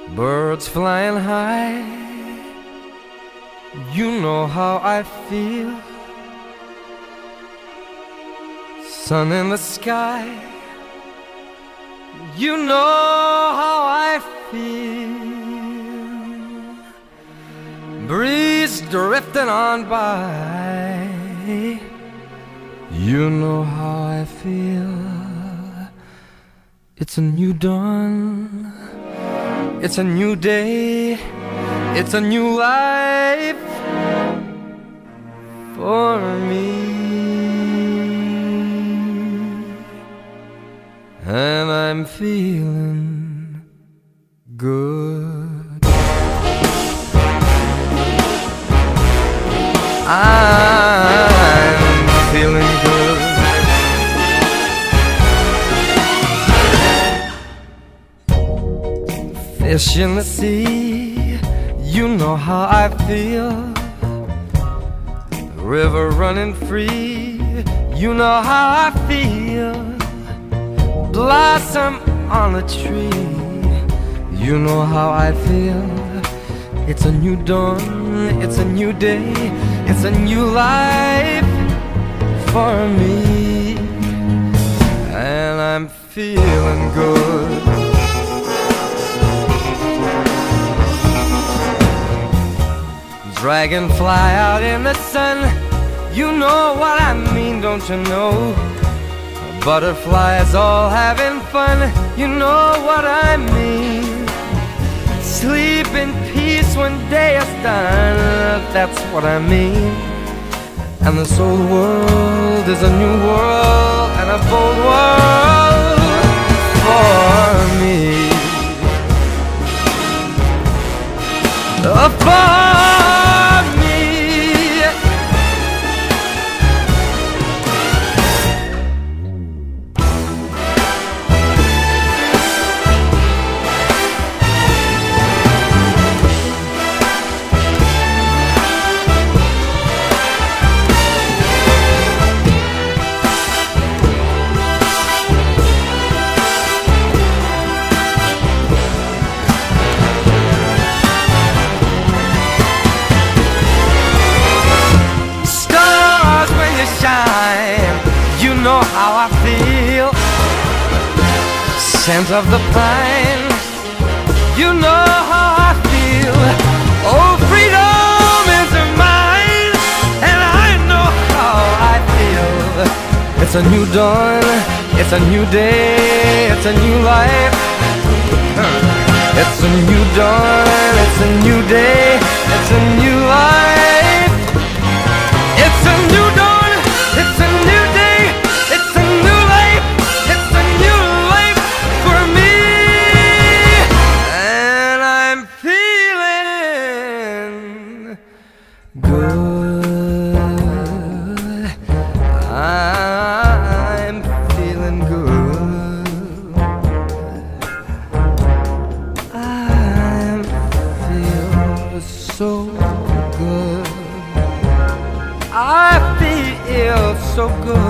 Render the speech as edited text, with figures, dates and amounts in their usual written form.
Birds flying high, you know how I feel. Sun in the sky, you know how I feel. Breeze drifting on by, you know how I feel. It's a new dawn, it's a new day, it's a new life for me. And I'm feeling good. I'm feeling good. Fish in the sea, you know how I feel. The river running free, you know how I feel. Blossom on a tree, you know how I feel. It's a new dawn, it's a new day, it's a new life for me. And I'm feeling good. Dragonfly out in the sun, you know what I mean, don't you know? Butterflies all having fun, you know what I mean. Sleep in peace when day is done, that's what I mean. And this old world is a new world and a bold world for me. For me. You know how I feel. Scent of the pine, you know how I feel. Oh, freedom is mine, and I know how I feel. It's a new dawn, it's a new day, it's a new life. It's a new dawn, it's a new day, it's a new life. It's a new dawn, it's a new day, it's a new life, it's a new life for me. And I'm feeling good. I'm feeling good. I'm feeling so good. I feel so good.